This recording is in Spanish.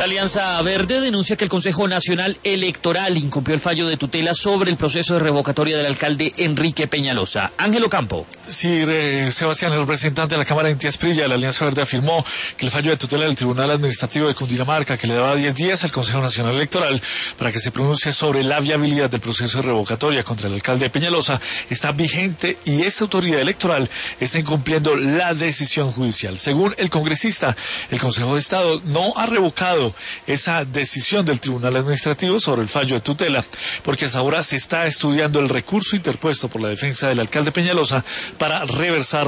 La Alianza Verde denuncia que el Consejo Nacional Electoral incumplió el fallo de tutela sobre el proceso de revocatoria del alcalde Enrique Peñalosa. Ángel Ocampo. Sí, Sebastián, el representante de la Cámara de Inti Asprilla de la Alianza Verde afirmó que el fallo de tutela del Tribunal Administrativo de Cundinamarca, que le daba 10 días al Consejo Nacional Electoral para que se pronuncie sobre la viabilidad del proceso de revocatoria contra el alcalde de Peñalosa, está vigente y esta autoridad electoral está incumpliendo la decisión judicial. Según el congresista, el Consejo de Estado no ha revocado esa decisión del Tribunal Administrativo sobre el fallo de tutela, porque hasta ahora se está estudiando el recurso interpuesto por la defensa del alcalde Peñalosa para reversar